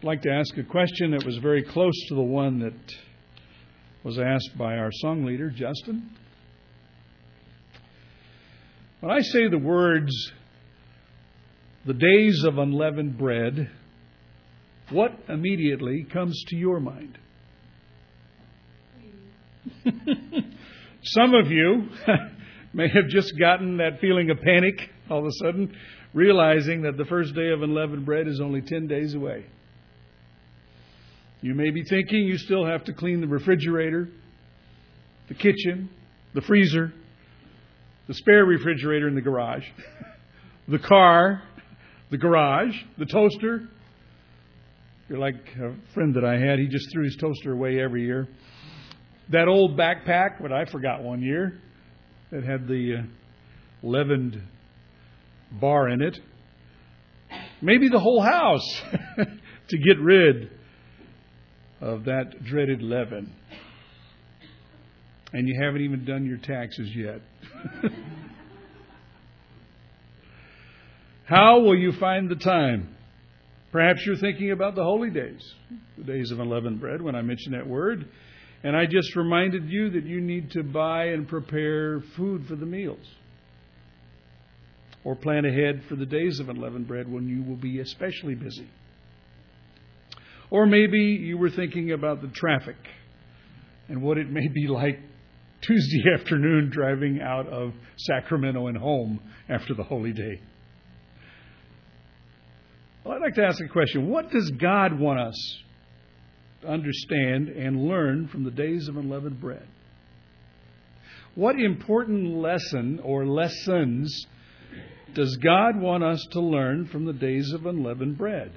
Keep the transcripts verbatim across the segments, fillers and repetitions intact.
I'd like to ask a question that was very close to the one that was asked by our song leader, Justin. When I say the words, the days of unleavened bread, what immediately comes to your mind? Some of you may have just gotten that feeling of panic all of a sudden, realizing that the first day of unleavened bread is only ten days away. You may be thinking you still have to clean the refrigerator, the kitchen, the freezer, the spare refrigerator in the garage, the car, the garage, the toaster. You're like a friend that I had. He just threw his toaster away every year. That old backpack, what I forgot one year, that had the uh, leavened bar in it. Maybe the whole house to get rid of that dreaded leaven. And you haven't even done your taxes yet. How will you find the time? Perhaps you're thinking about the holy days, the days of unleavened bread, when I mentioned that word. And I just reminded you that you need to buy and prepare food for the meals. Or plan ahead for the days of unleavened bread when you will be especially busy. Or maybe you were thinking about the traffic and what it may be like Tuesday afternoon driving out of Sacramento and home after the holy day. Well, I'd like to ask a question. What does God want us to understand and learn from the days of unleavened bread? What important lesson or lessons does God want us to learn from the days of unleavened bread?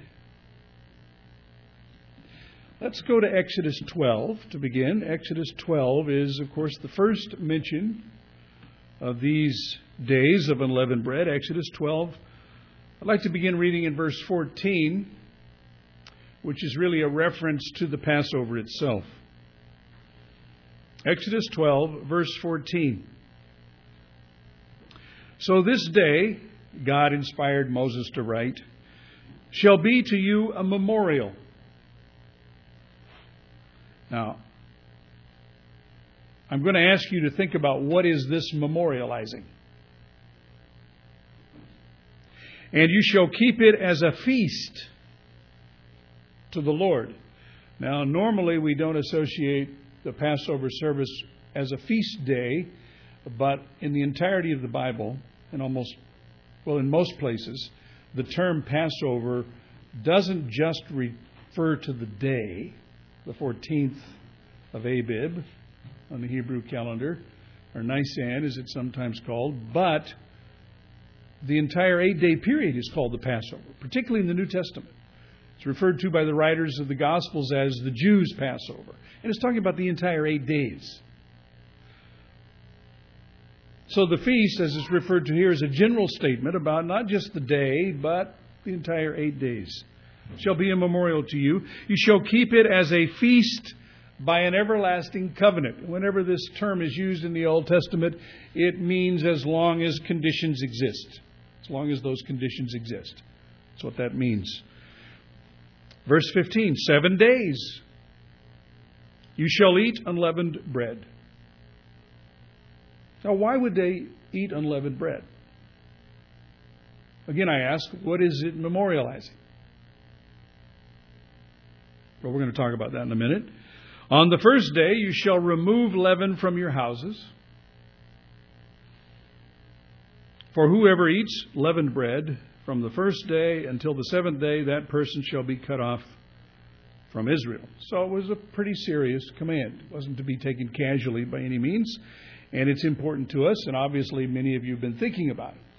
Let's go to Exodus twelve to begin. Exodus twelve is, of course, the first mention of these days of unleavened bread. Exodus twelve. I'd like to begin reading in verse fourteen, which is really a reference to the Passover itself. Exodus twelve, verse fourteen. So this day, God inspired Moses to write, shall be to you a memorial. Now, I'm going to ask you to think about what is this memorializing. And you shall keep it as a feast to the Lord. Now, normally we don't associate the Passover service as a feast day, but in the entirety of the Bible, in almost, well, in most places, the term Passover doesn't just refer to the day, the fourteenth of Abib on the Hebrew calendar, or Nisan as it's sometimes called, but the entire eight-day period is called the Passover, particularly in the New Testament. It's referred to by the writers of the Gospels as the Jews' Passover. And it's talking about the entire eight days. So the feast, as it's referred to here, is a general statement about not just the day, but the entire eight days. Shall be a memorial to you. You shall keep it as a feast by an everlasting covenant. Whenever this term is used in the Old Testament, it means as long as conditions exist. As long as those conditions exist. That's what that means. Verse fifteen, seven days you shall eat unleavened bread. Now, why would they eat unleavened bread? Again, I ask, what is it memorializing? Well, we're going to talk about that in a minute. On the first day, you shall remove leaven from your houses. For whoever eats leavened bread from the first day until the seventh day, that person shall be cut off from Israel. So it was a pretty serious command. It wasn't to be taken casually by any means. And it's important to us, and obviously many of you have been thinking about it.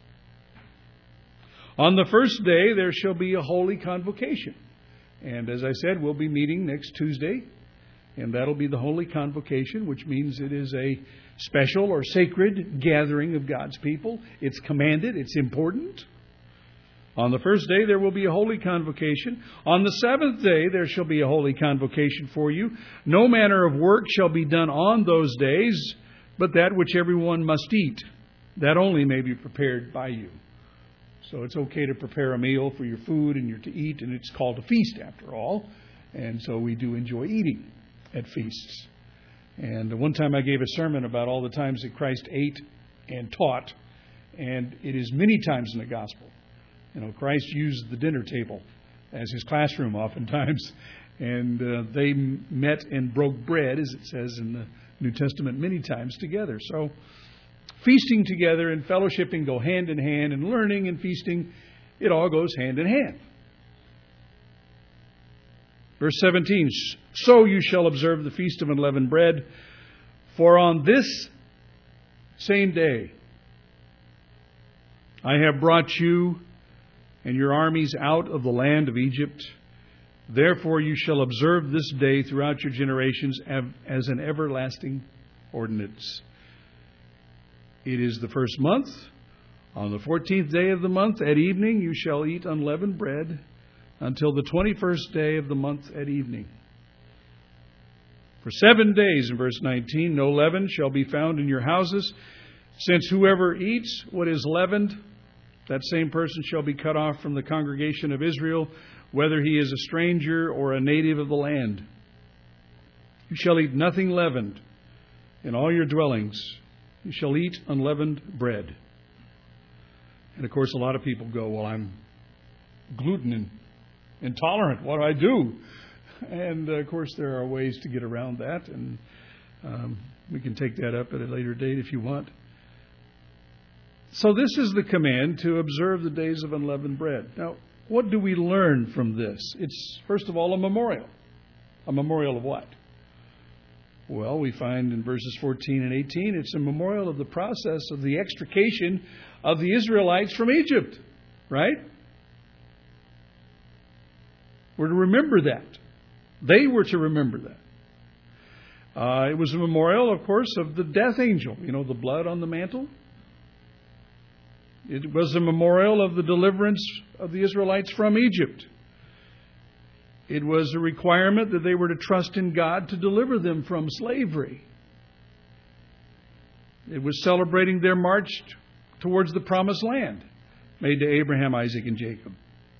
On the first day, there shall be a holy convocation. And as I said, we'll be meeting next Tuesday. And that'll be the Holy Convocation, which means it is a special or sacred gathering of God's people. It's commanded. It's important. On the first day, there will be a holy convocation. On the seventh day, there shall be a holy convocation for you. No manner of work shall be done on those days, but that which everyone must eat. That only may be prepared by you. So it's okay to prepare a meal for your food and you're to eat, and it's called a feast after all. And so we do enjoy eating at feasts. And one time I gave a sermon about all the times that Christ ate and taught, and it is many times in the gospel. You know, Christ used the dinner table as his classroom oftentimes, and uh, they met and broke bread, as it says in the New Testament, many times together. So feasting together and fellowshipping go hand in hand, and learning and feasting, it all goes hand in hand. Verse seventeen, so you shall observe the feast of unleavened bread, for on this same day I have brought you and your armies out of the land of Egypt. Therefore you shall observe this day throughout your generations as an everlasting ordinance. It is the first month. On the fourteenth day of the month at evening you shall eat unleavened bread until the twenty-first day of the month at evening. For seven days, in verse nineteen, no leaven shall be found in your houses, since whoever eats what is leavened, that same person shall be cut off from the congregation of Israel, whether he is a stranger or a native of the land. You shall eat nothing leavened in all your dwellings. You shall eat unleavened bread. And of course, a lot of people go, well, I'm gluten intolerant. What do I do? And uh, of course, there are ways to get around that, and um, we can take that up at a later date if you want. So this is the command to observe the days of unleavened bread. Now, what do we learn from this? It's, first of all, a memorial. A memorial of what? Well, we find in verses fourteen and eighteen, it's a memorial of the process of the extrication of the Israelites from Egypt. Right? We're to remember that. They were to remember that. Uh, it was a memorial, of course, of the death angel. You know, the blood on the mantle. It was a memorial of the deliverance of the Israelites from Egypt. It was a requirement that they were to trust in God to deliver them from slavery. It was celebrating their march towards the promised land made to Abraham, Isaac, and Jacob.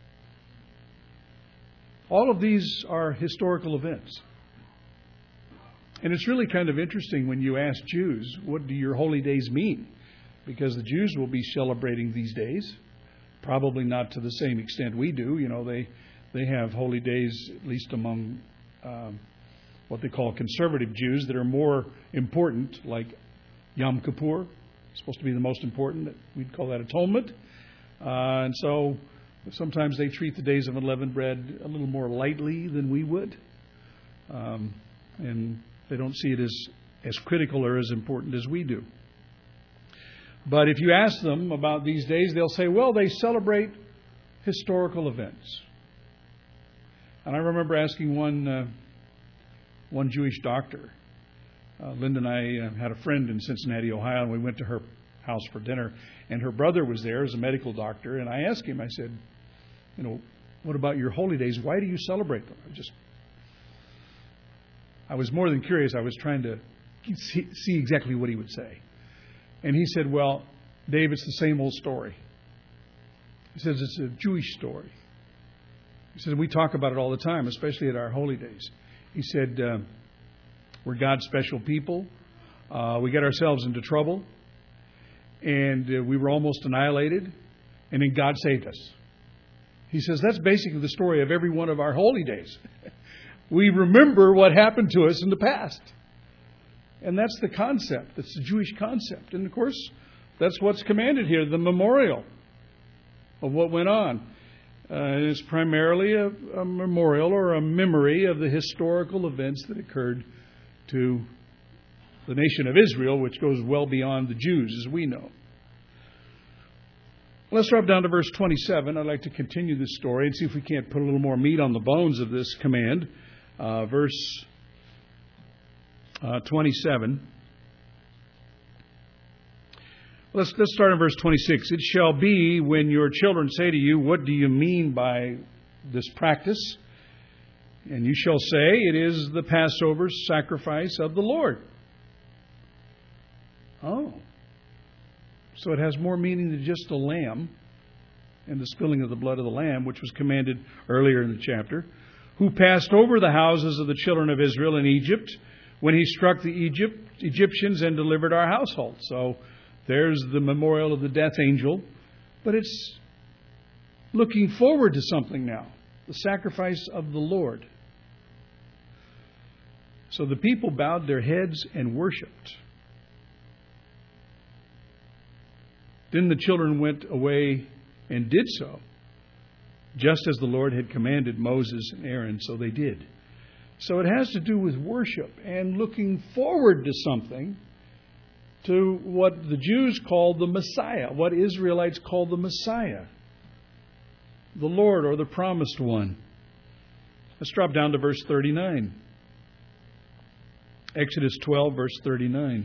All of these are historical events. And it's really kind of interesting when you ask Jews, what do your holy days mean? Because the Jews will be celebrating these days, probably not to the same extent we do. You know, they they have holy days, at least among um, what they call conservative Jews, that are more important, like Yom Kippur, supposed to be the most important. We'd call that atonement. Uh, and so sometimes they treat the days of unleavened bread a little more lightly than we would. Um, and they don't see it as, as critical or as important as we do. But if you ask them about these days, they'll say, well, they celebrate historical events. And I remember asking one uh, one Jewish doctor. Uh, Linda and I uh, had a friend in Cincinnati, Ohio, and we went to her house for dinner. And her brother was there as a medical doctor. And I asked him, I said, you know, what about your holy days? Why do you celebrate them? I just, I was more than curious. I was trying to see, see exactly what he would say. And he said, well, Dave, it's the same old story. He says it's a Jewish story. He said, we talk about it all the time, especially at our holy days. He said, uh, we're God's special people. Uh, we got ourselves into trouble. And uh, we were almost annihilated. And then God saved us. He says, that's basically the story of every one of our holy days. We remember what happened to us in the past. And that's the concept. That's the Jewish concept. And of course, that's what's commanded here, the memorial of what went on. Uh, it's primarily a, a memorial or a memory of the historical events that occurred to the nation of Israel, which goes well beyond the Jews, as we know. Let's drop down to verse twenty-seven. I'd like to continue this story and see if we can't put a little more meat on the bones of this command. Uh, verse uh, twenty-seven. Let's, let's start in verse twenty-six. It shall be when your children say to you, what do you mean by this practice? And you shall say, it is the Passover sacrifice of the Lord. Oh. So it has more meaning than just a lamb. and the spilling of the blood of the Lamb, which was commanded earlier in the chapter, who passed over the houses of the children of Israel in Egypt when he struck the Egypt, Egyptians and delivered our household. So there's the memorial of the death angel. But it's looking forward to something now, the sacrifice of the Lord. So the people bowed their heads and worshipped. Then the children went away and did so, just as the Lord had commanded Moses and Aaron, so they did. So it has to do with worship and looking forward to something, to what the Jews called the Messiah, what Israelites called the Messiah, the Lord or the promised one. Let's drop down to verse thirty-nine. Exodus twelve, verse thirty-nine.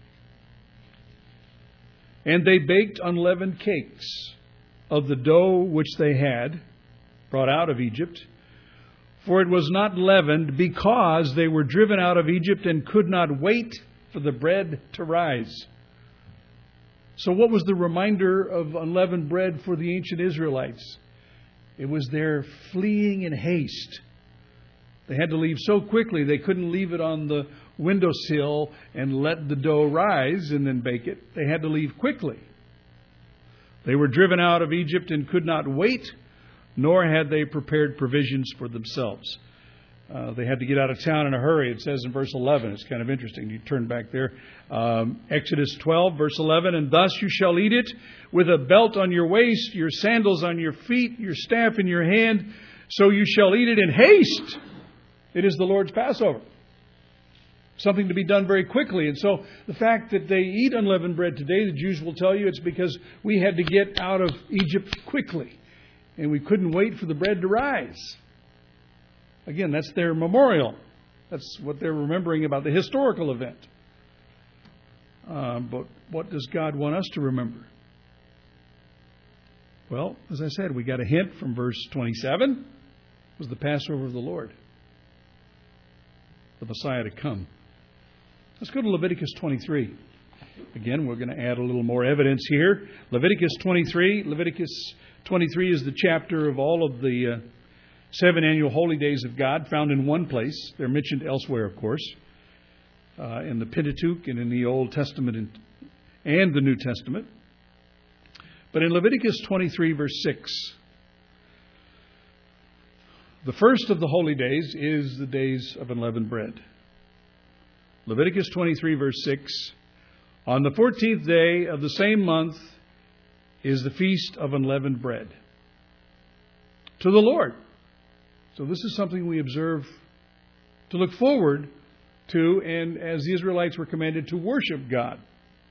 And they baked unleavened cakes of the dough which they had brought out of Egypt, for it was not leavened, because they were driven out of Egypt and could not wait for the bread to rise. So what was the reminder of unleavened bread for the ancient Israelites? It was their fleeing in haste. They had to leave so quickly they couldn't leave it on the windowsill and let the dough rise and then bake it. They had to leave quickly. They were driven out of Egypt and could not wait, nor had they prepared provisions for themselves. Uh, they had to get out of town in a hurry. It says in verse eleven. It's kind of interesting. You turn back there. Um, Exodus twelve, verse eleven. And thus you shall eat it with a belt on your waist, your sandals on your feet, your staff in your hand. So you shall eat it in haste. It is the Lord's Passover. Something to be done very quickly. And so the fact that they eat unleavened bread today, the Jews will tell you it's because we had to get out of Egypt quickly. And we couldn't wait for the bread to rise. Again, that's their memorial. That's what they're remembering about the historical event. Uh, but what does God want us to remember? Well, as I said, we got a hint from verse twenty-seven. It was the Passover of the Lord. The Messiah to come. Let's go to Leviticus twenty-three. Again, we're going to add a little more evidence here. Leviticus twenty-three. Leviticus twenty-three is the chapter of all of the uh, seven annual holy days of God, found in one place. They're mentioned elsewhere, of course, uh, in the Pentateuch and in the Old Testament and, and the New Testament. But in Leviticus twenty-three, verse six, the first of the holy days is the days of unleavened bread. Leviticus twenty-three, verse six, on the fourteenth day of the same month is the feast of unleavened bread to the Lord. So this is something we observe to look forward to, and as the Israelites were commanded to worship God.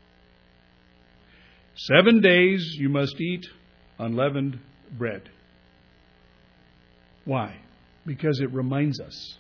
Seven days you must eat unleavened bread. Why? Because it reminds us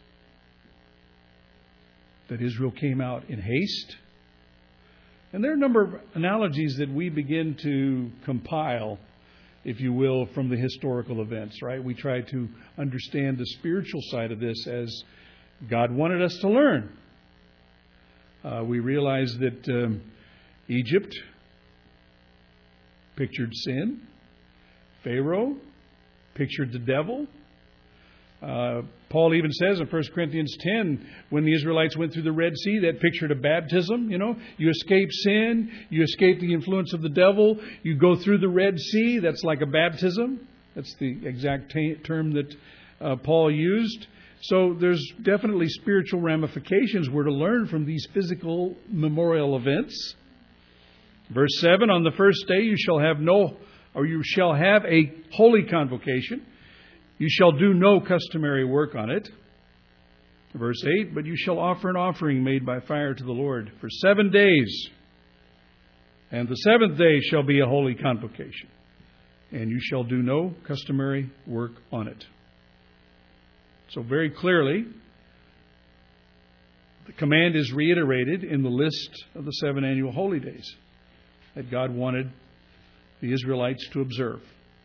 that Israel came out in haste. And there are a number of analogies that we begin to compile, if you will, from the historical events, right? We try to understand the spiritual side of this as God wanted us to learn. Uh, we realize that um, Egypt pictured sin. Pharaoh pictured the devil. Uh, Paul even says in First Corinthians ten, when the Israelites went through the Red Sea, that pictured a baptism. You know, you escape sin, you escape the influence of the devil, you go through the Red Sea. That's like a baptism. That's the exact t- term that uh, Paul used. So there's definitely spiritual ramifications we're to learn from these physical memorial events. Verse seven, on the first day you shall have no, or you shall have a holy convocation. You shall do no customary work on it. Verse eight, but you shall offer an offering made by fire to the Lord for seven days. And the seventh day shall be a holy convocation. And you shall do no customary work on it. So very clearly, the command is reiterated in the list of the seven annual holy days that God wanted the Israelites to observe.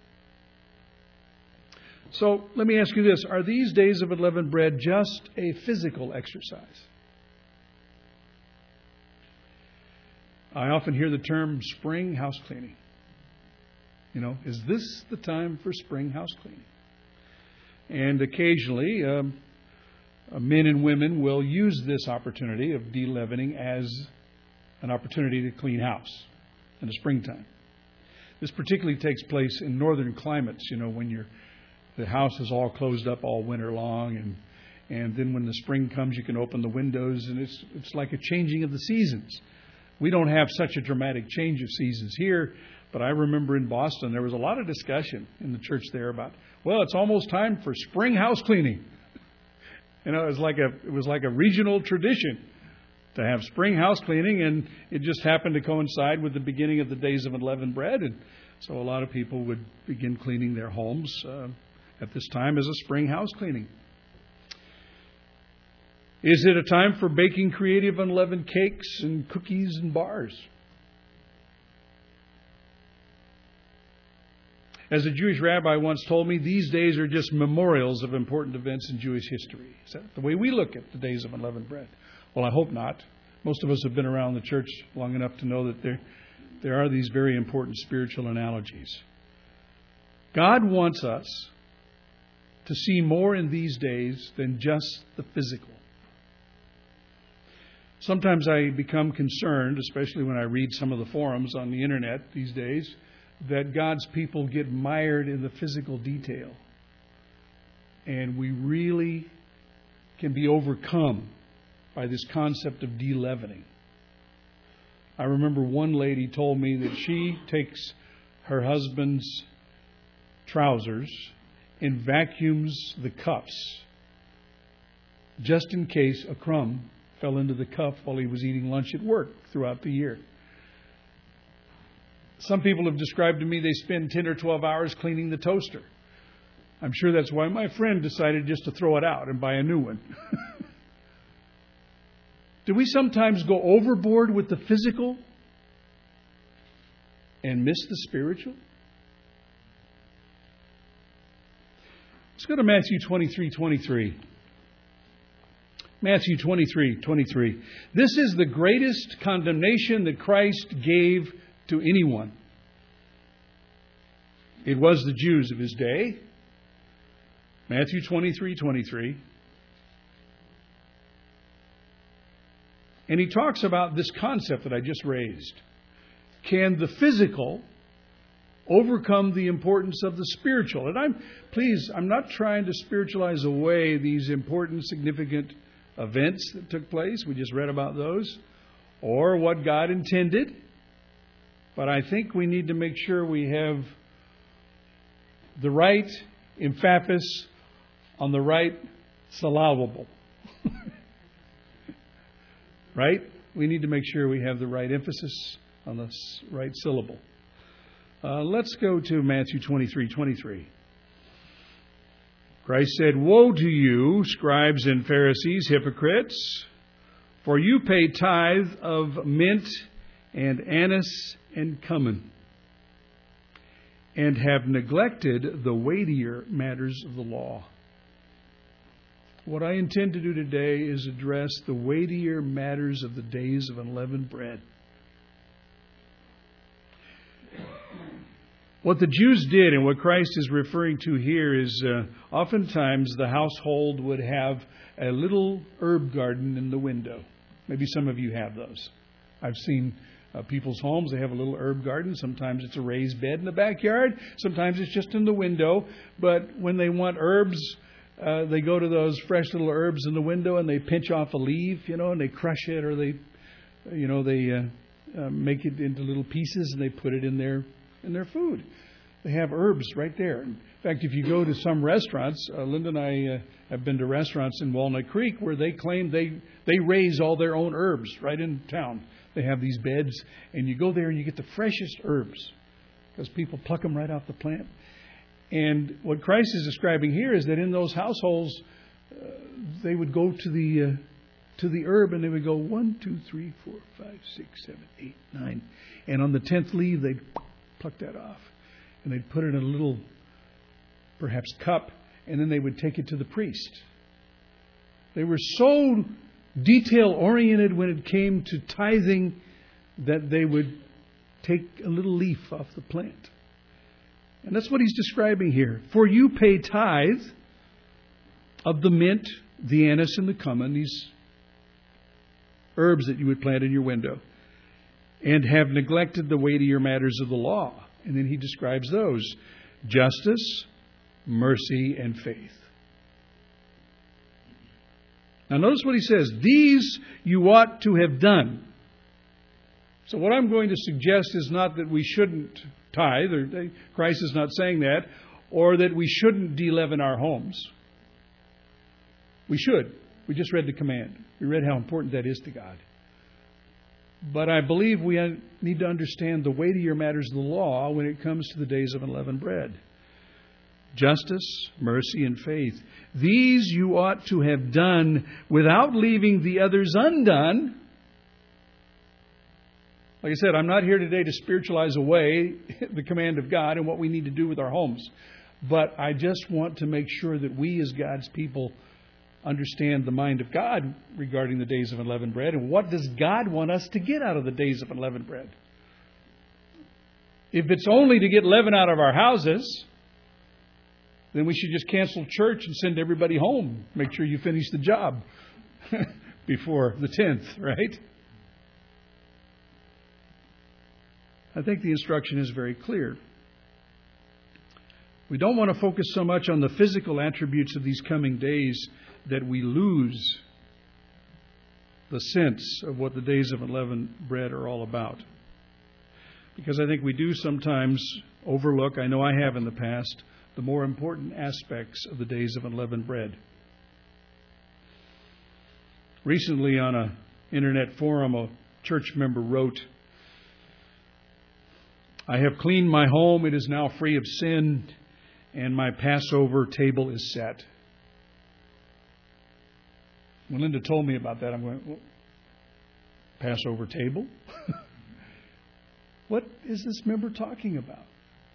So let me ask you this. Are these days of unleavened bread just a physical exercise? I often hear the term spring house cleaning. You know, is this the time for spring house cleaning? And occasionally, um, uh, men and women will use this opportunity of de-leavening as an opportunity to clean house in the springtime. This particularly takes place in northern climates, you know, when you're, the house is all closed up all winter long, and and then when the spring comes, you can open the windows, and it's it's like a changing of the seasons. We don't have such a dramatic change of seasons here, but I remember in Boston there was a lot of discussion in the church there about, well, it's almost time for spring house cleaning. You know, it was like a it was like a regional tradition to have spring house cleaning, and it just happened to coincide with the beginning of the days of unleavened bread, and so a lot of people would begin cleaning their homes uh, at this time as a spring house cleaning. Is it a time for baking creative unleavened cakes and cookies and bars? As a Jewish rabbi once told me, these days are just memorials of important events in Jewish history. Is that the way we look at the days of unleavened bread? Well, I hope not. Most of us have been around the church long enough to know that there, there are these very important spiritual analogies. God wants us to see more in these days than just the physical. Sometimes I become concerned, especially when I read some of the forums on the internet these days, that God's people get mired in the physical detail. And we really can be overcome by this concept of de-leavening. I remember one lady told me that she takes her husband's trousers and vacuums the cuffs just in case a crumb fell into the cuff while he was eating lunch at work throughout the year. Some people have described to me they spend ten or twelve hours cleaning the toaster. I'm sure that's why my friend decided just to throw it out and buy a new one. Do we sometimes go overboard with the physical and miss the spiritual? Let's go to Matthew twenty-three twenty-three. Matthew twenty-three twenty-three. This is the greatest condemnation that Christ gave to anyone. It was the Jews of his day. Matthew twenty-three twenty-three. And he talks about this concept that I just raised. Can the physical overcome the importance of the spiritual? And I'm, please, I'm not trying to spiritualize away these important, significant events that took place. We just read about those. Or what God intended. But I think we need to make sure we have the right emphasis on the right syllable. Right? We need to make sure we have the right emphasis on the right syllable. Uh, let's go to Matthew twenty-three twenty-three. Christ said, "Woe to you, scribes and Pharisees, hypocrites, for you pay tithe of mint and anise and cumin, and have neglected the weightier matters of the law." What I intend to do today is address the weightier matters of the days of unleavened bread. What the Jews did and what Christ is referring to here is uh, oftentimes the household would have a little herb garden in the window. Maybe some of you have those. I've seen uh, people's homes, they have a little herb garden. Sometimes it's a raised bed in the backyard. Sometimes it's just in the window. But when they want herbs, uh, they go to those fresh little herbs in the window and they pinch off a leaf, you know, and they crush it, or they, you know, they uh, uh, make it into little pieces and they put it in their in their food. They have herbs right there. In fact, if you go to some restaurants, uh, Linda and I uh, have been to restaurants in Walnut Creek where they claim they, they raise all their own herbs right in town. They have these beds, and you go there and you get the freshest herbs because people pluck them right off the plant. And what Christ is describing here is that in those households, uh, they would go to the uh, to the herb and they would go one, two, three, four, five, six, seven, eight, nine, and on the tenth leaf they'd pluck that off, and they'd put it in a little, perhaps cup, and then they would take it to the priest. They were so detail-oriented when it came to tithing that they would take a little leaf off the plant And that's what he's describing here. For you pay tithe of the mint, the anise, and the cumin, these herbs that you would plant in your window, and have neglected the weightier matters of the law. And then he describes those: justice, mercy, and faith. Now notice what he says. These you ought to have done. So what I'm going to suggest is not that we shouldn't tithe, or Christ is not saying that, or that we shouldn't de-leaven our homes. We should. We just read the command. We read how important that is to God. But I believe we need to understand the weightier matters of the law when it comes to the days of unleavened bread. Justice, mercy, and faith. These you ought to have done without leaving the others undone. Like I said, I'm not here today to spiritualize away the command of God and what we need to do with our homes. But I just want to make sure that we as God's people understand the mind of God regarding the days of unleavened bread. And what does God want us to get out of the days of unleavened bread? If it's only to get leaven out of our houses, then we should just cancel church and send everybody home. Make sure you finish the job before the tenth, right? I think the instruction is very clear. We don't want to focus so much on the physical attributes of these coming days that we lose the sense of what the days of unleavened bread are all about. Because I think we do sometimes overlook, I know I have in the past, the more important aspects of the days of unleavened bread. Recently on an internet forum, a church member wrote, I have cleaned my home, it is now free of sin, and my Passover table is set. When Linda told me about that, I'm going, well, Passover table? What is this member talking about?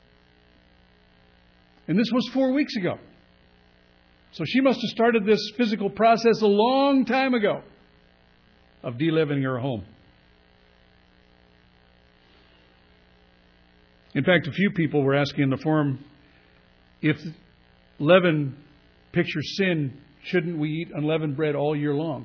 And this was four weeks ago. So she must have started this physical process a long time ago of de-leavening her home. In fact, a few people were asking in the forum, if leaven pictures sin, shouldn't we eat unleavened bread all year long?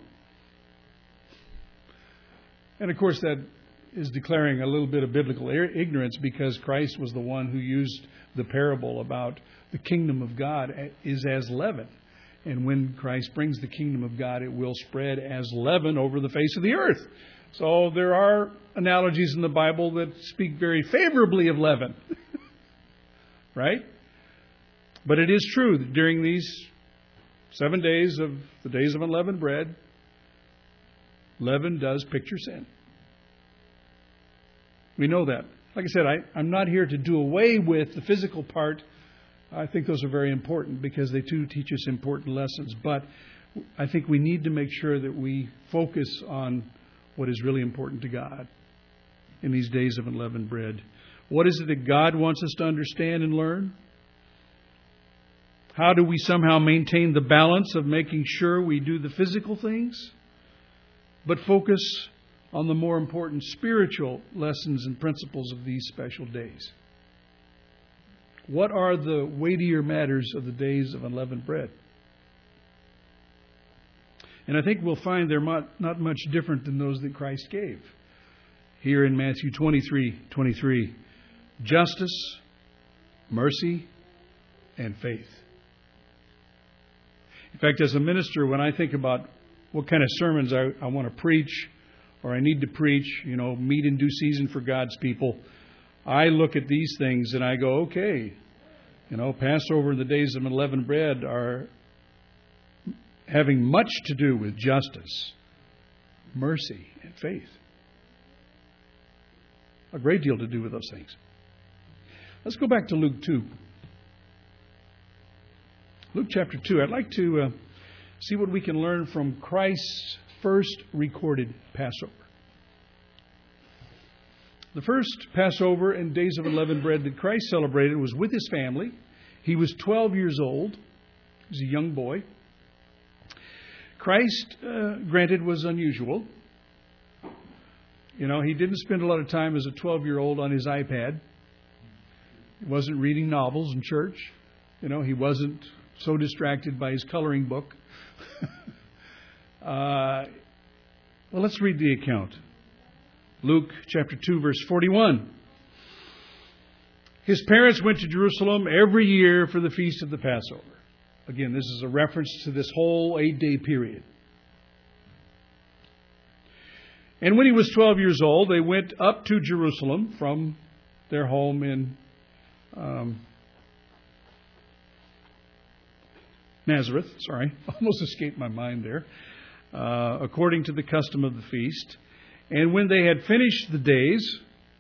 And of course that is declaring a little bit of biblical ignorance, because Christ was the one who used the parable about the kingdom of God is as leaven. And when Christ brings the kingdom of God, it will spread as leaven over the face of the earth. So there are analogies in the Bible that speak very favorably of leaven. Right? But it is true that during these seven days of the days of unleavened bread, leaven does picture sin. We know that. Like I said, I, I'm not here to do away with the physical part. I think those are very important because they too teach us important lessons. But I think we need to make sure that we focus on what is really important to God in these days of unleavened bread. What is it that God wants us to understand and learn? How do we somehow maintain the balance of making sure we do the physical things, but focus on the more important spiritual lessons and principles of these special days? What are the weightier matters of the days of unleavened bread? And I think we'll find they're not much different than those that Christ gave. Here in Matthew twenty-three twenty-three, justice, mercy, and faith. In fact, as a minister, when I think about what kind of sermons I, I want to preach, or I need to preach, you know, meet in due season for God's people, I look at these things and I go, okay, you know, Passover and the days of unleavened bread are having much to do with justice, mercy, and faith. A great deal to do with those things. Let's go back to Luke two. Luke chapter two. I'd like to uh, see what we can learn from Christ's first recorded Passover. The first Passover and days of unleavened bread that Christ celebrated was with his family. He was twelve years old. He was a young boy. Christ, uh, granted, was unusual. You know, he didn't spend a lot of time as a twelve-year-old on his iPad. He wasn't reading novels in church. You know, he wasn't so distracted by his coloring book. uh, well, let's read the account. Luke chapter two, verse forty-one. His parents went to Jerusalem every year for the feast of the Passover. Again, this is a reference to this whole eight-day period. And when he was twelve years old, they went up to Jerusalem from their home in um, Nazareth. Sorry, almost escaped my mind there. Uh, according to the custom of the feast. And when they had finished the days,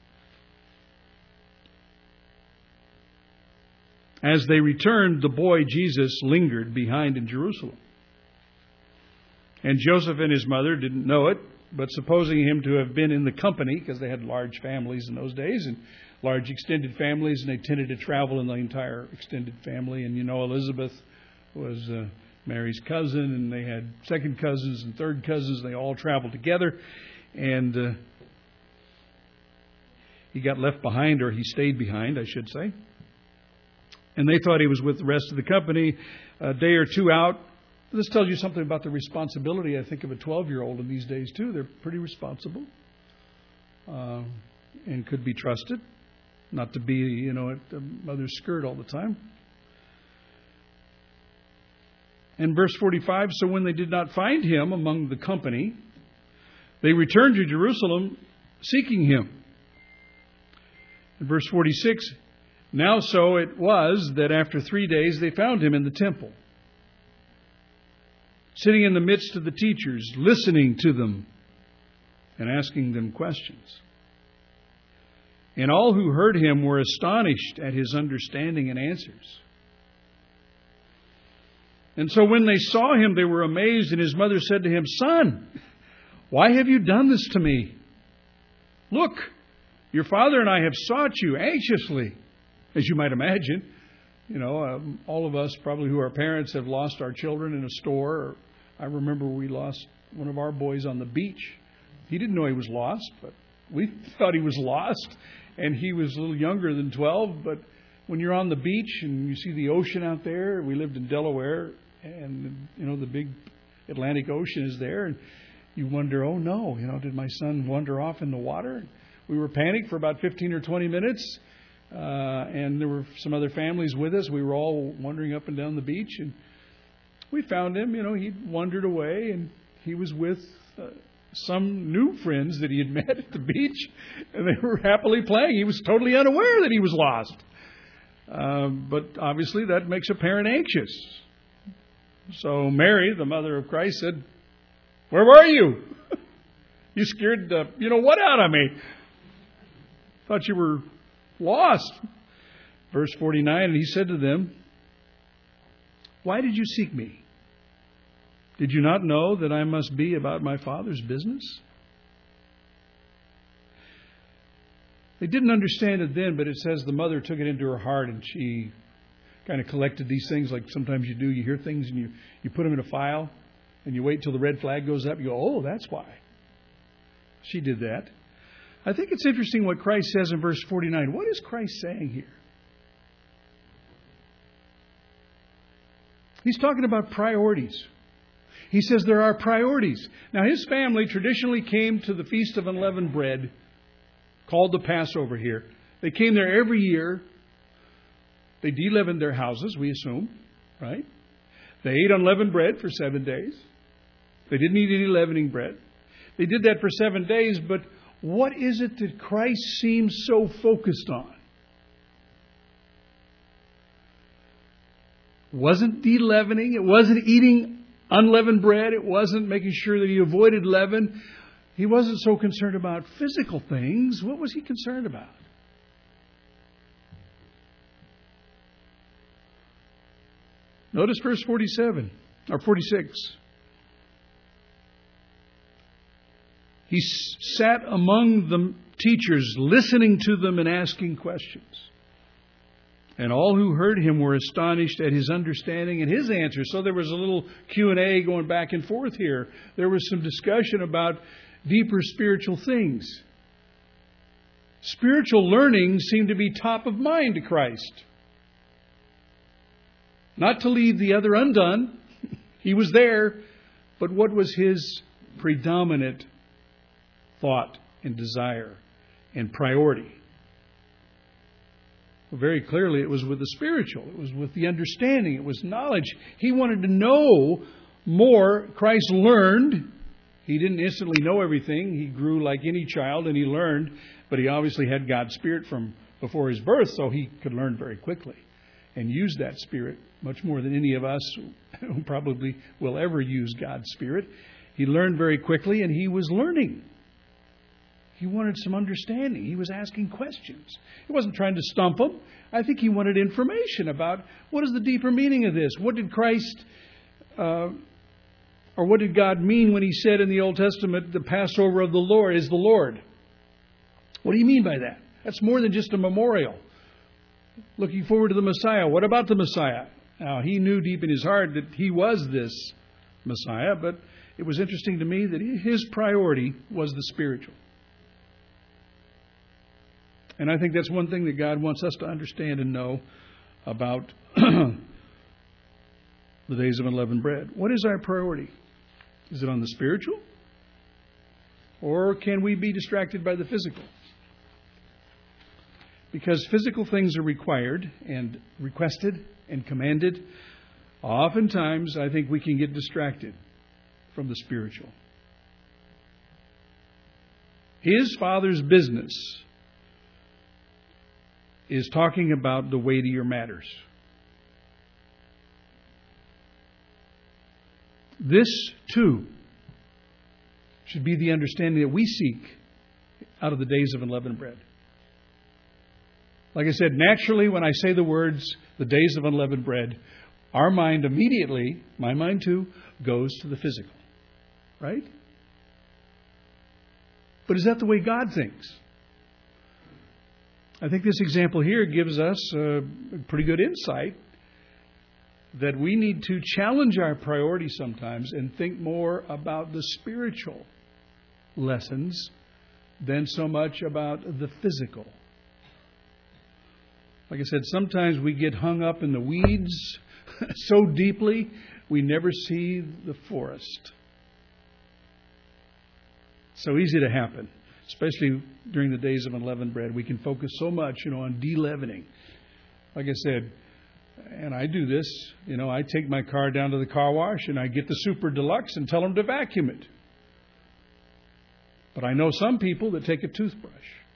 as they returned, the boy Jesus lingered behind in Jerusalem. And Joseph and his mother didn't know it, but supposing him to have been in the company, because they had large families in those days, and large extended families, and they tended to travel in the entire extended family. And you know, Elizabeth was uh, Mary's cousin, and they had second cousins and third cousins. They all traveled together. And uh, he got left behind, or he stayed behind, I should say. And they thought he was with the rest of the company a day or two out. This tells you something about the responsibility, I think, of a twelve-year-old in these days, too. They're pretty responsible uh, and could be trusted. Not to be, you know, at the mother's skirt all the time. And verse forty-five, so when they did not find him among the company, they returned to Jerusalem seeking him. In verse forty-six, now so it was that after three days they found him in the temple, sitting in the midst of the teachers, listening to them and asking them questions. And all who heard him were astonished at his understanding and answers. And so when they saw him, they were amazed, and his mother said to him, Son, why have you done this to me? Look, your father and I have sought you anxiously, as you might imagine. You know, um, all of us probably who are parents have lost our children in a store. Or I remember we lost one of our boys on the beach. He didn't know he was lost, but we thought he was lost. And he was a little younger than twelve. But when you're on the beach and you see the ocean out there, we lived in Delaware, and, you know, the big Atlantic Ocean is there. And you wonder, oh no, you know, did my son wander off in the water? We were panicked for about fifteen or twenty minutes. Uh, and there were some other families with us. We were all wandering up and down the beach, and we found him. You know, he'd wandered away, and he was with uh, some new friends that he had met at the beach, and they were happily playing. He was totally unaware that he was lost. Uh, but obviously that makes a parent anxious. So Mary, the mother of Christ, said, where were you? You scared the, you know what out of me? Thought you were lost. Verse forty-nine, and he said to them, why did you seek me? Did you not know that I must be about my Father's business? They didn't understand it then, but it says the mother took it into her heart, and she kind of collected these things like sometimes you do. You hear things and you, you put them in a file, and you wait till the red flag goes up. You go, oh, that's why. She did that. I think it's interesting what Christ says in verse forty-nine. What is Christ saying here? He's talking about priorities. He says there are priorities. Now, his family traditionally came to the Feast of Unleavened Bread, called the Passover here. They came there every year. They de-leavened their houses, we assume, right? They ate unleavened bread for seven days. They didn't eat any leavening bread. They did that for seven days, but what is it that Christ seems so focused on? It wasn't de-leavening. It wasn't eating unleavened bread. It wasn't making sure that he avoided leaven. He wasn't so concerned about physical things. What was he concerned about? Notice verse forty-seven or forty-six. He sat among the teachers, listening to them and asking questions. And all who heard him were astonished at his understanding and his answers. So there was a little Q and A going back and forth here. There was some discussion about deeper spiritual things. Spiritual learning seemed to be top of mind to Christ. Not to leave the other undone. He was there. But what was His predominant thought and desire and priority? Well, very clearly it was with the spiritual. It was with the understanding. It was knowledge. He wanted to know more. Christ learned. He didn't instantly know everything. He grew like any child and He learned. But He obviously had God's Spirit from before His birth, so He could learn very quickly and use that Spirit much more than any of us who probably will ever use God's Spirit. He learned very quickly, and He was learning. He wanted some understanding. He was asking questions. He wasn't trying to stump them. I think He wanted information about what is the deeper meaning of this? What did Christ, uh, or what did God mean when He said in the Old Testament, the Passover of the Lord is the Lord? What do you mean by that? That's more than just a memorial. Looking forward to the Messiah. What about the Messiah? Now, He knew deep in His heart that He was this Messiah, but it was interesting to me that His priority was the spiritual. And I think that's one thing that God wants us to understand and know about the days of unleavened bread. What is our priority? Is it on the spiritual? Or can we be distracted by the physical? Because physical things are required and requested and commanded. Oftentimes, I think we can get distracted from the spiritual. His Father's business is talking about the weightier matters. This, too, should be the understanding that we seek out of the days of unleavened bread. Like I said, naturally, when I say the words, the days of unleavened bread, our mind immediately, my mind too, goes to the physical. Right? But is that the way God thinks? I think this example here gives us a pretty good insight that we need to challenge our priorities sometimes and think more about the spiritual lessons than so much about the physical. Like I said, sometimes we get hung up in the weeds so deeply we never see the forest. So easy to happen, especially during the days of unleavened bread. We can focus so much, you know, on de-leavening. Like I said, and I do this, you know, I take my car down to the car wash and I get the Super Deluxe and tell them to vacuum it. But I know some people that take a toothbrush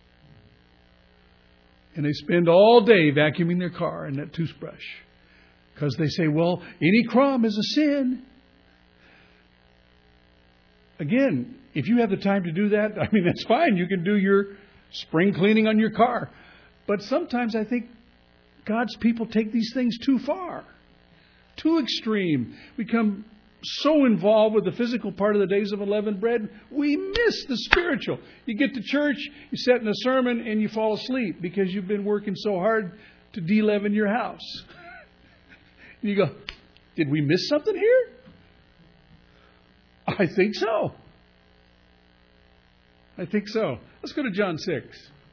and they spend all day vacuuming their car and that toothbrush because they say, well, any crumb is a sin. Again, if you have the time to do that, I mean, that's fine. You can do your spring cleaning on your car. But sometimes I think God's people take these things too far, too extreme. We become so involved with the physical part of the days of unleavened bread, we miss the spiritual. You get to church, you sit in a sermon, and you fall asleep because you've been working so hard to de-leaven your house. And you go, did we miss something here? I think so. I think so. Let's go to John six.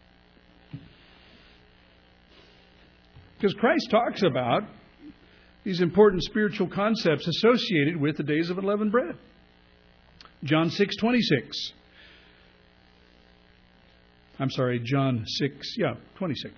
Because Christ talks about these important spiritual concepts associated with the days of unleavened bread. John six twenty-six. I'm sorry, John six, yeah, twenty-six.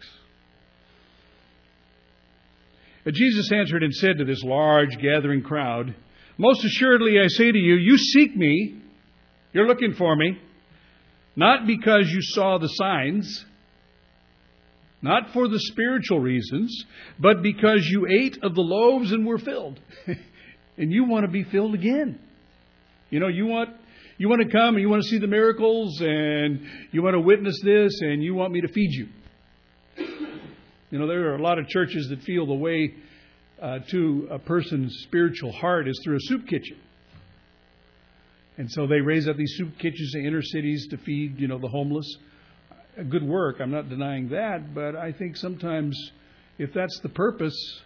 But Jesus answered and said to this large gathering crowd, most assuredly I say to you, you seek me, you're looking for me, not because you saw the signs, not for the spiritual reasons, but because you ate of the loaves and were filled. And you want to be filled again. You know, you want you want to come and you want to see the miracles and you want to witness this and you want me to feed you. You know, there are a lot of churches that feel the way uh, to a person's spiritual heart is through a soup kitchen. And so they raise up these soup kitchens in inner cities to feed, you know, the homeless. A good work, I'm not denying that, but I think sometimes if that's the purpose,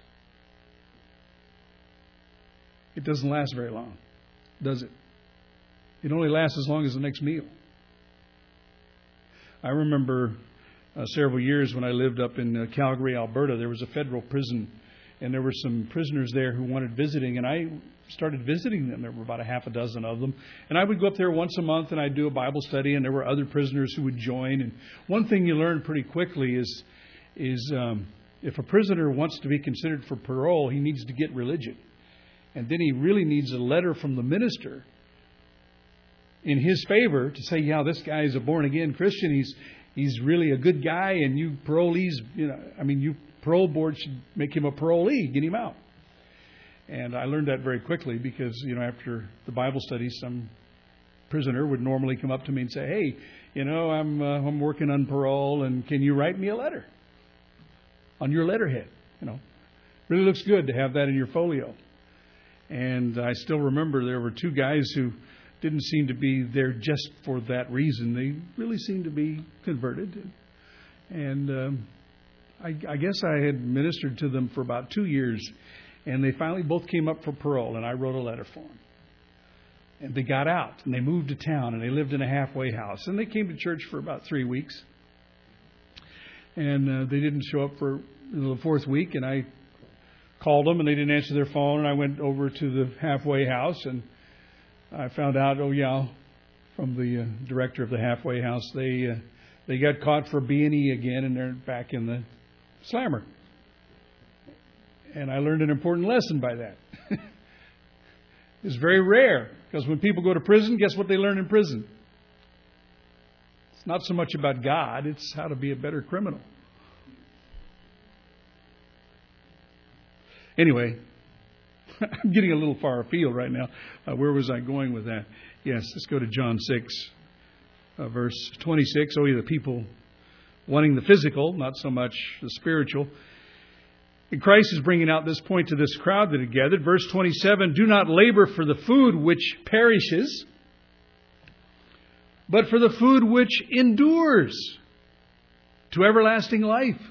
it doesn't last very long, does it? It only lasts as long as the next meal. I remember uh, several years when I lived up in uh, Calgary, Alberta. There was a federal prison, and there were some prisoners there who wanted visiting, and I started visiting them. There were about a half a dozen of them. And I would go up there once a month, and I'd do a Bible study, and there were other prisoners who would join. And one thing you learn pretty quickly is, is um, if a prisoner wants to be considered for parole, he needs to get religion. And then he really needs a letter from the minister in his favor to say, yeah, this guy is a born-again Christian. He's he's really a good guy, and you parolees, you know, I mean, you parole board should make him a parolee, get him out. And I learned that very quickly because, you know, after the Bible study, some prisoner would normally come up to me and say, hey, you know, I'm uh, I'm working on parole, and can you write me a letter on your letterhead? You know, really looks good to have that in your folio. And I still remember there were two guys who didn't seem to be there just for that reason. They really seemed to be converted. And um, I, I guess I had ministered to them for about two years. And they finally both came up for parole, and I wrote a letter for them. And they got out, and they moved to town, and they lived in a halfway house. And they came to church for about three weeks. And uh, they didn't show up for the fourth week, and I called them, and they didn't answer their phone. And I went over to the halfway house, and I found out, oh, yeah, from the uh, director of the halfway house, they uh, they got caught for B and E again, and they're back in the slammer. And I learned an important lesson by that. It's very rare, because when people go to prison, guess what they learn in prison? It's not so much about God, it's how to be a better criminal. Anyway, I'm getting a little far afield right now. Uh, where was I going with that? Yes, let's go to John six, uh, verse twenty-six. Oh, yeah, the people wanting the physical, not so much the spiritual. And Christ is bringing out this point to this crowd that had gathered. Verse twenty-seven, do not labor for the food which perishes, but for the food which endures to everlasting life,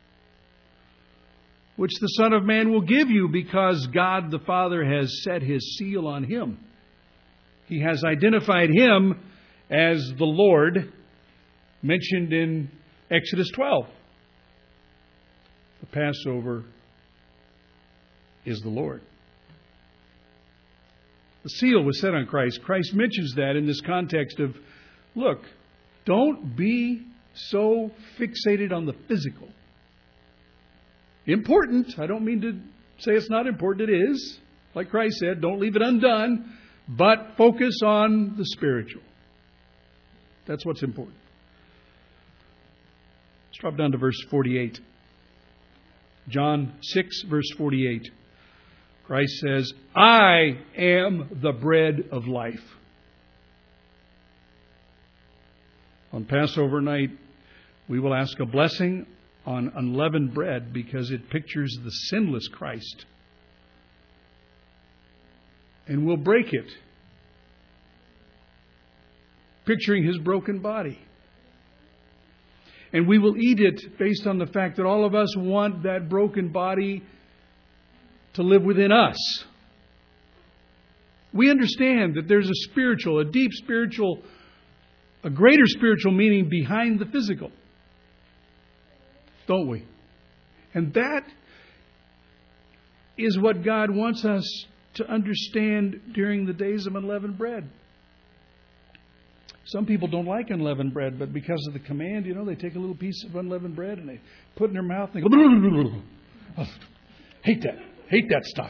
which the Son of Man will give you, because God the Father has set His seal on Him. He has identified Him as the Lord, mentioned in Exodus twelve. The Passover is the Lord. The seal was set on Christ. Christ mentions that in this context of, look, don't be so fixated on the physical. Important. I don't mean to say it's not important. It is. Like Christ said, don't leave it undone, but focus on the spiritual. That's what's important. Let's drop down to verse forty-eight. John six, verse forty-eight. Christ says, I am the bread of life. On Passover night, we will ask a blessing on unleavened bread because it pictures the sinless Christ. And we'll break it, picturing His broken body. And we will eat it based on the fact that all of us want that broken body to live within us. We understand that there's a spiritual, a deep spiritual, a greater spiritual meaning behind the physical. Don't we? And that is what God wants us to understand during the days of unleavened bread. Some people don't like unleavened bread, but because of the command, you know, they take a little piece of unleavened bread and they put it in their mouth and they go, oh, hate that, hate that stuff.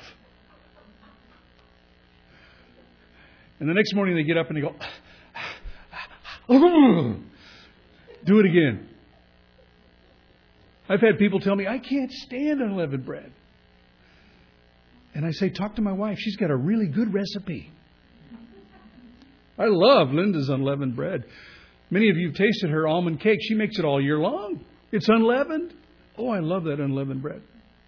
And the next morning they get up and they go, do it again. I've had people tell me, I can't stand unleavened bread. And I say, talk to my wife. She's got a really good recipe. I love Linda's unleavened bread. Many of you have tasted her almond cake. She makes it all year long. It's unleavened. Oh, I love that unleavened bread.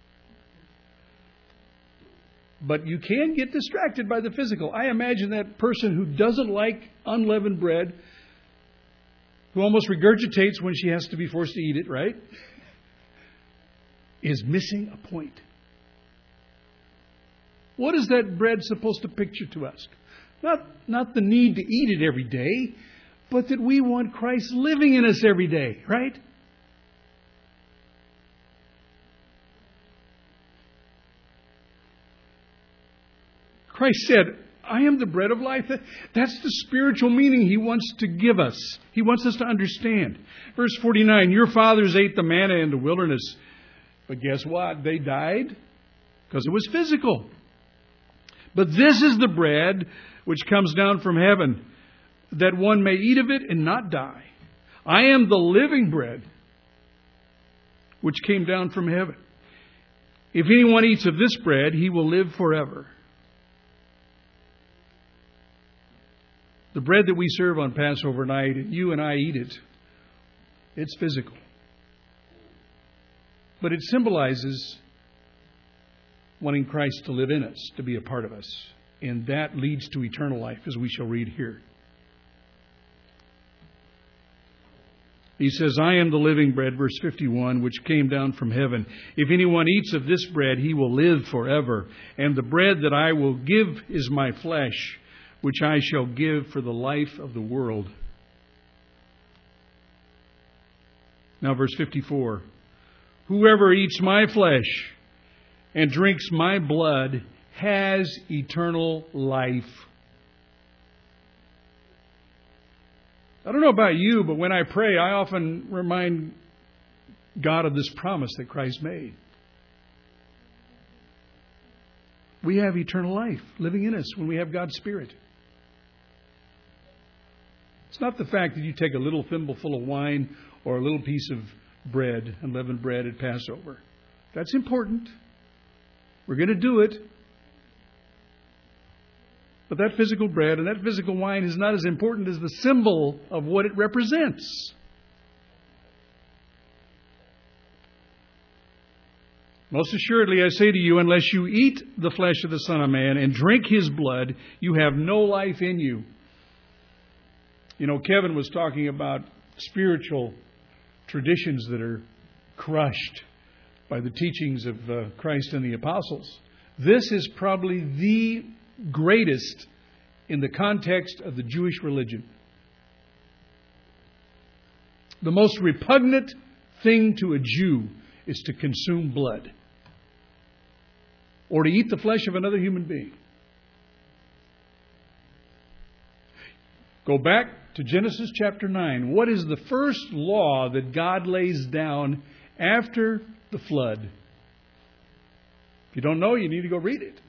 But you can get distracted by the physical. I imagine that person who doesn't like unleavened bread, who almost regurgitates when she has to be forced to eat it, right? Is missing a point. What is that bread supposed to picture to us? Not, not the need to eat it every day, but that we want Christ living in us every day, right? Christ said, I am the bread of life. That's the spiritual meaning He wants to give us. He wants us to understand. Verse forty-nine, your fathers ate the manna in the wilderness. But guess what? They died because it was physical. But this is the bread which comes down from heaven, that one may eat of it and not die. I am the living bread which came down from heaven. If anyone eats of this bread, he will live forever. The bread that we serve on Passover night, and you and I eat it, it's physical. But it symbolizes wanting Christ to live in us, to be a part of us. And that leads to eternal life, as we shall read here. He says, I am the living bread, verse fifty-one, which came down from heaven. If anyone eats of this bread, he will live forever. And the bread that I will give is my flesh, which I shall give for the life of the world. Now verse fifty-four. Whoever eats my flesh and drinks my blood has eternal life. I don't know about you, but when I pray, I often remind God of this promise that Christ made. We have eternal life living in us when we have God's Spirit. It's not the fact that you take a little thimbleful of wine or a little piece of bread, unleavened bread at Passover. That's important. We're going to do it. But that physical bread and that physical wine is not as important as the symbol of what it represents. Most assuredly, I say to you, unless you eat the flesh of the Son of Man and drink His blood, you have no life in you. You know, Kevin was talking about spiritual traditions that are crushed by the teachings of uh, Christ and the apostles. This is probably the greatest in the context of the Jewish religion. The most repugnant thing to a Jew is to consume blood or to eat the flesh of another human being. Go back to Genesis chapter nine. What is the first law that God lays down after the flood? If you don't know, you need to go read it.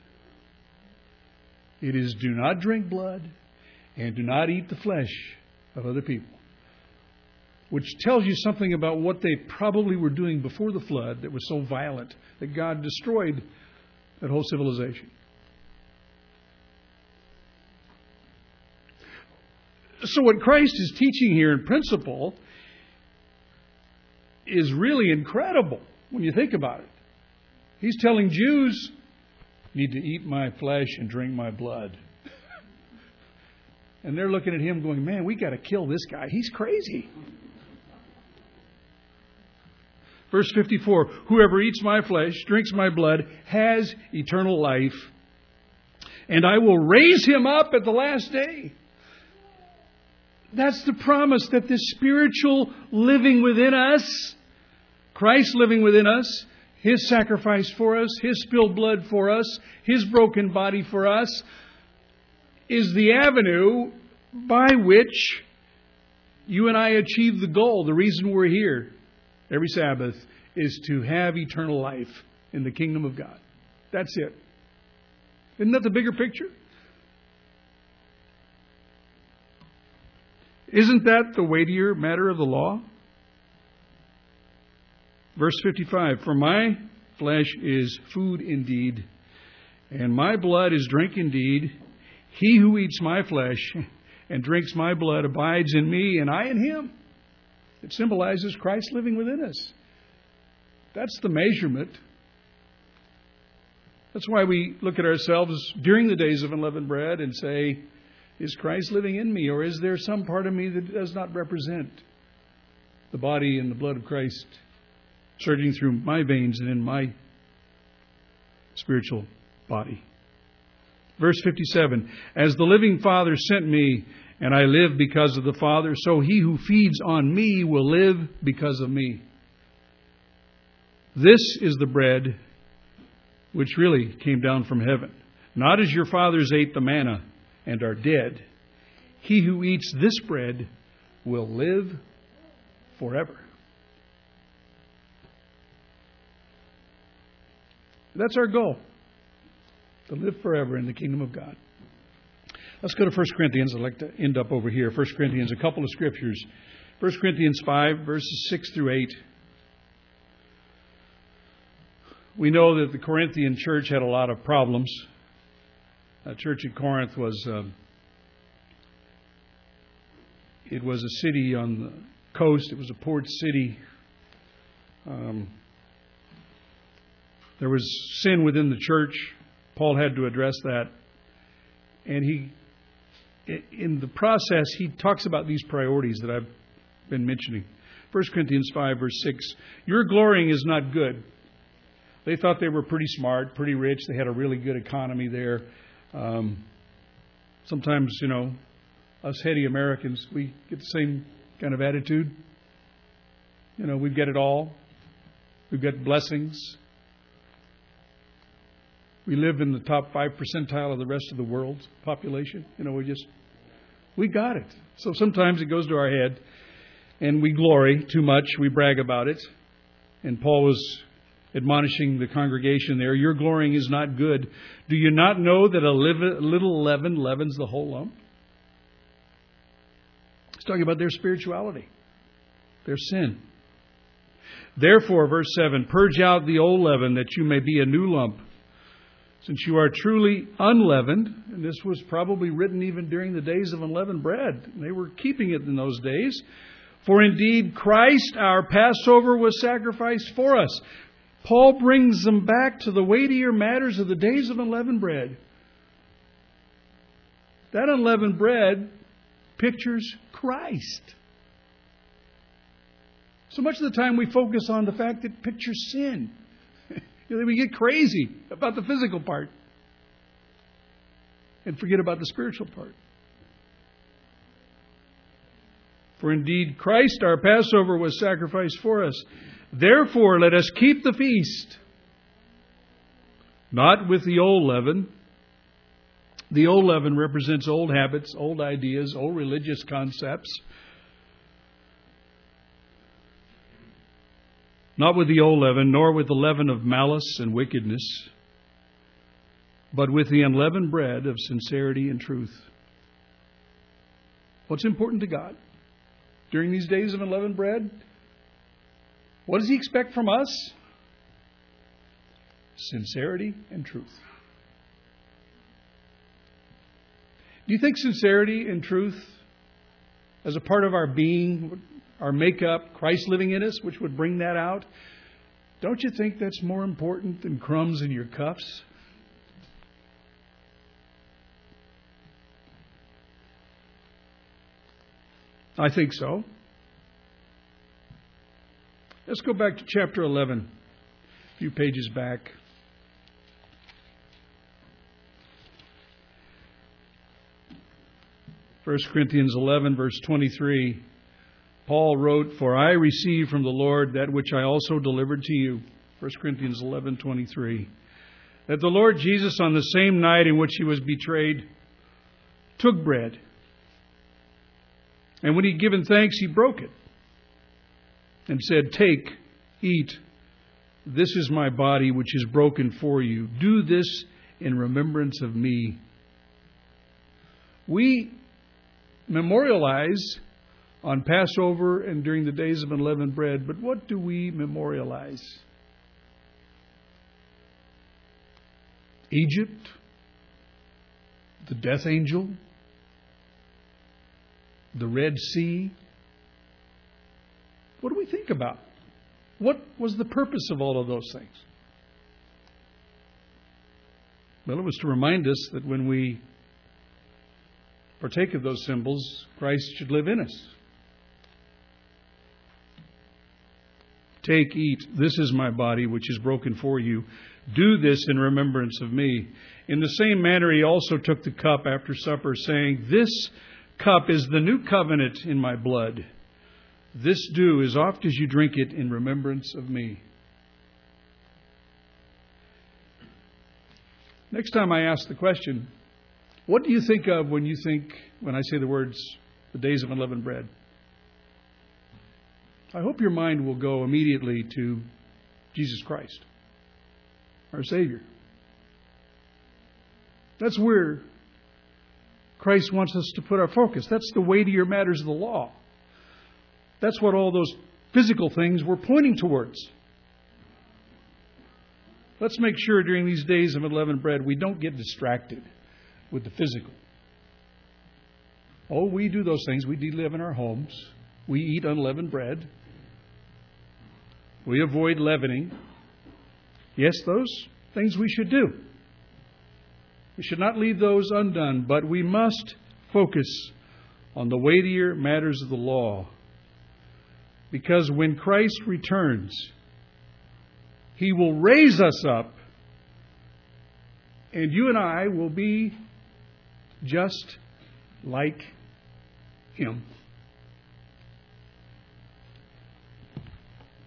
It is, do not drink blood and do not eat the flesh of other people. Which tells you something about what they probably were doing before the flood that was so violent that God destroyed that whole civilization. So what Christ is teaching here in principle is really incredible when you think about it. He's telling Jews, need to eat my flesh and drink my blood. And they're looking at Him going, man, we got to kill this guy. He's crazy. Verse fifty-four, whoever eats my flesh, drinks my blood, has eternal life, and I will raise him up at the last day. That's the promise, that this spiritual living within us, Christ living within us, His sacrifice for us, His spilled blood for us, His broken body for us, is the avenue by which you and I achieve the goal. The reason we're here every Sabbath is to have eternal life in the kingdom of God. That's it. Isn't that the bigger picture? Isn't that the weightier matter of the law? Verse fifty-five, for my flesh is food indeed, and my blood is drink indeed. He who eats my flesh and drinks my blood abides in me, and I in him. It symbolizes Christ living within us. That's the measurement. That's why we look at ourselves during the days of unleavened bread and say, is Christ living in me, or is there some part of me that does not represent the body and the blood of Christ surging through my veins and in my spiritual body? Verse fifty-seven, as the living Father sent me, and I live because of the Father, so he who feeds on me will live because of me. This is the bread which really came down from heaven, not as your fathers ate the manna and are dead. He who eats this bread will live forever. That's our goal, to live forever in the kingdom of God. Let's go to First Corinthians. I'd like to end up over here. First Corinthians, a couple of scriptures. First Corinthians five, verses six through eight. We know that the Corinthian church had a lot of problems. The church at Corinth was, um, it was a city on the coast. It was a port city. Um, there was sin within the church. Paul had to address that. And he, in the process, he talks about these priorities that I've been mentioning. First Corinthians five, verse six. Your glorying is not good. They thought they were pretty smart, pretty rich. They had a really good economy there. Um, sometimes, you know, us heady Americans, we get the same kind of attitude. You know, we've got it all. We've got blessings. We live in the top five percentile of the rest of the world's population. You know, we just, we got it. So sometimes it goes to our head and we glory too much. We brag about it. And Paul was admonishing the congregation there, your glorying is not good. Do you not know that a little leaven leavens the whole lump? He's talking about their spirituality, their sin. Therefore, verse seven, purge out the old leaven that you may be a new lump, since you are truly unleavened. And this was probably written even during the days of unleavened bread. They were keeping it in those days. For indeed, Christ, our Passover, was sacrificed for us. Paul brings them back to the weightier matters of the days of unleavened bread. That unleavened bread pictures Christ. So much of the time we focus on the fact that it pictures sin. You know, we get crazy about the physical part and forget about the spiritual part. For indeed, Christ, our Passover, was sacrificed for us. Therefore, let us keep the feast, not with the old leaven. The old leaven represents old habits, old ideas, old religious concepts. Not with the old leaven, nor with the leaven of malice and wickedness, but with the unleavened bread of sincerity and truth. What's important to God during these days of unleavened bread? What does He expect from us? Sincerity and truth. Do you think sincerity and truth, as a part of our being, our makeup, Christ living in us, which would bring that out, don't you think that's more important than crumbs in your cups? I think so. Let's go back to chapter eleven, a few pages back. First Corinthians eleven, verse twenty-three. Paul wrote, for I received from the Lord that which I also delivered to you. First Corinthians eleven, twenty-three. That the Lord Jesus, on the same night in which He was betrayed, took bread. And when He had given thanks, He broke it. And said, take, eat. This is my body which is broken for you. Do this in remembrance of me. We memorialize on Passover and during the days of unleavened bread, but what do we memorialize? Egypt? The death angel? The Red Sea? What do we think about? What was the purpose of all of those things? Well, it was to remind us that when we partake of those symbols, Christ should live in us. Take, eat. This is my body, which is broken for you. Do this in remembrance of me. In the same manner, He also took the cup after supper, saying, this cup is the new covenant in my blood. This do as oft as you drink it in remembrance of me. Next time I ask the question, what do you think of when you think, when I say the words, the days of unleavened bread? I hope your mind will go immediately to Jesus Christ, our Savior. That's where Christ wants us to put our focus. That's the weightier matters of the law. That's what all those physical things were pointing towards. Let's make sure during these days of unleavened bread we don't get distracted with the physical. Oh, we do those things. We do live in our homes. We eat unleavened bread. We avoid leavening. Yes, those things we should do. We should not leave those undone, but we must focus on the weightier matters of the law. Because when Christ returns, He will raise us up, and you and I will be just like Him.